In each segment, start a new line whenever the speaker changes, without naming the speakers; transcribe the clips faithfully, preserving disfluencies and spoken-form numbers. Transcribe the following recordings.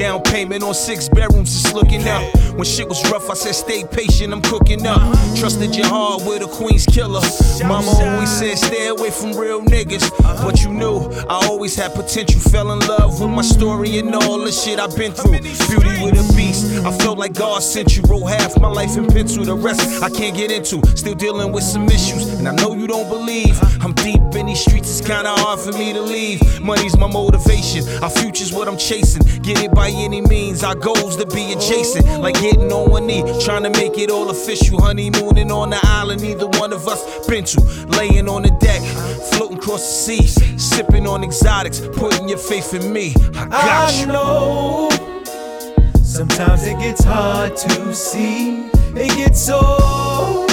Down payment on six bedrooms, just looking up. When shit was rough, I said stay patient, I'm cooking up. Trusted your heart with a queen's killer. Mama always said stay away from real niggas, but you knew I always had potential. Fell in love with my story and all the shit I've been through. Beauty with a beast, I felt like God sent you. Wrote half my life in pencil, the rest I can't get into. Still dealing with some issues, and I know you don't believe. I'm deep in these streets, it's kinda hard for me to leave. Money's my motivation, our future's what I'm chasing. Get it by any means, our goals to be adjacent. Like getting on one knee, trying to make it all official. Honeymooning on the island, neither one of us been to. Laying on the deck, floating across the sea, sipping on exotics, putting your faith in me. I got you.
I know sometimes it gets hard to see. It gets so,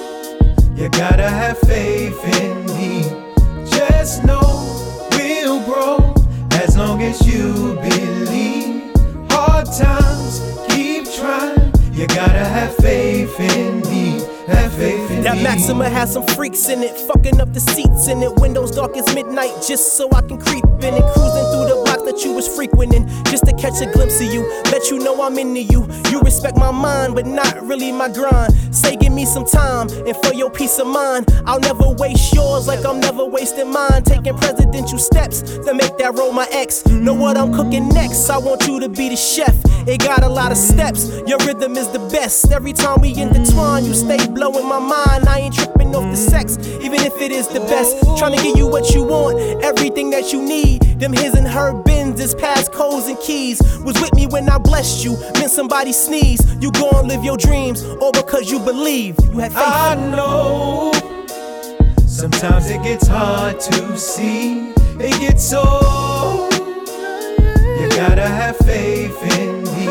you gotta have faith in me. Just know we'll grow as long as you believe. Hard times, keep trying. You gotta have faith in me. Have faith in
that
me.
That Maxima has some freaks in it, fucking up the seats in it. Windows dark as midnight, just so I can creep in it. Cruising through the block that you was frequenting, just to catch a glimpse of you. Let you know I'm into you. You respect my mind, but not really my grind. Say give me some time, and for your peace of mind, I'll never waste yours like I'm never wasting mine. Taking presidential steps to make that role my ex. Know what I'm cooking next, I want you to be the chef. It got a lot of steps, your rhythm is the best. Every time we intertwine, you stay blowing my mind. I ain't tripping off the sex, even if it is the best. Trying to give you what you want, everything that you need. Them his and her Benzes, passcodes and keys. Was with me when I blessed you, meant somebody sneeze. You go and live your dreams, all because you believe. You have faith.
I know sometimes it gets hard to see. It gets so, you gotta have faith in me.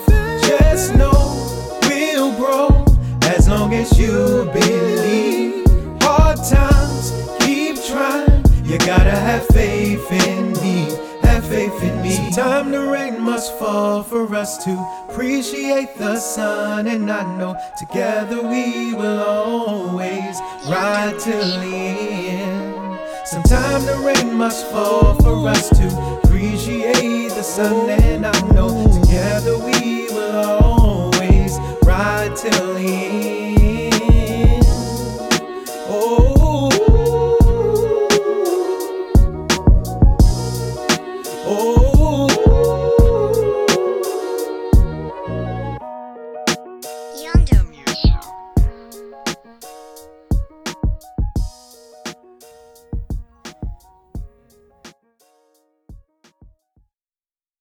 Just know we'll grow as long as you believe. Hard times, keep trying. You gotta have faith in me. Have faith in me. Sometime the rain must fall for us to appreciate the sun. And I know together we will always ride till the end. Sometime the rain must fall for us to appreciate the sun. And I know together we will always ride till the end.